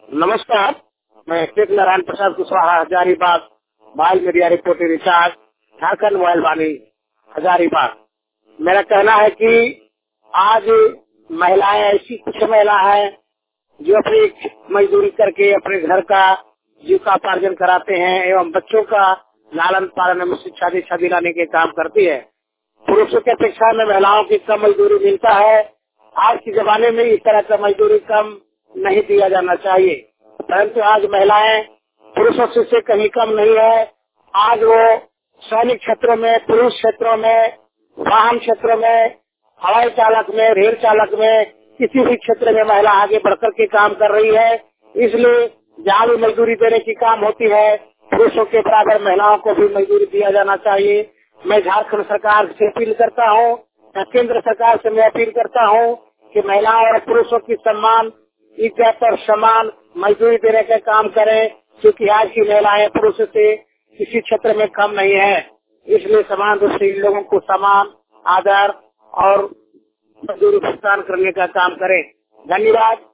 नमस्कार, मैं Sheikh Narayan Prasad Kushwaha Hazaribagh mobile media reporter incharge Jharkhand mobile Vaani Hazaribagh. मेरा कहना है कि आज महिलाएं ऐसी कुछ महिला है जो अपनी मजदूरी करके अपने घर का जीविकापार्जन कराते हैं एवं बच्चों का लालन पालन में शिक्षा दीक्षा दिलाने के काम करती है। पुरुषों की अपेक्षा में महिलाओं की कम मजदूरी मिलता है। आज के जमाने में इस तरह का मजदूरी कम नहीं दिया जाना चाहिए, परंतु आज महिलाएं पुरुषों से कहीं कम नहीं है। आज वो सैनिक क्षेत्रों में, पुरुष क्षेत्रों में, वाहन क्षेत्रों में, हवाई चालक में, रेल चालक में, किसी भी क्षेत्र में महिला आगे बढ़कर के काम कर रही है। इसलिए जहाँ भी मजदूरी देने की काम होती है, पुरुषों के बराबर महिलाओं को भी मजदूरी दिया जाना चाहिए। मैं झारखंड सरकार से अपील करता हूँ, केंद्र सरकार से मैं अपील करता हूँ कि महिलाओं और पुरुषों की सम्मान, इज्जत और समान मजदूरी देने का काम करें, क्योंकि आज की महिलाएं पुरुषों से किसी क्षेत्र में कम नहीं है। इसलिए समान रूप से इन लोगों को समान आदर और मजदूरी भुगतान करने का काम करें। धन्यवाद।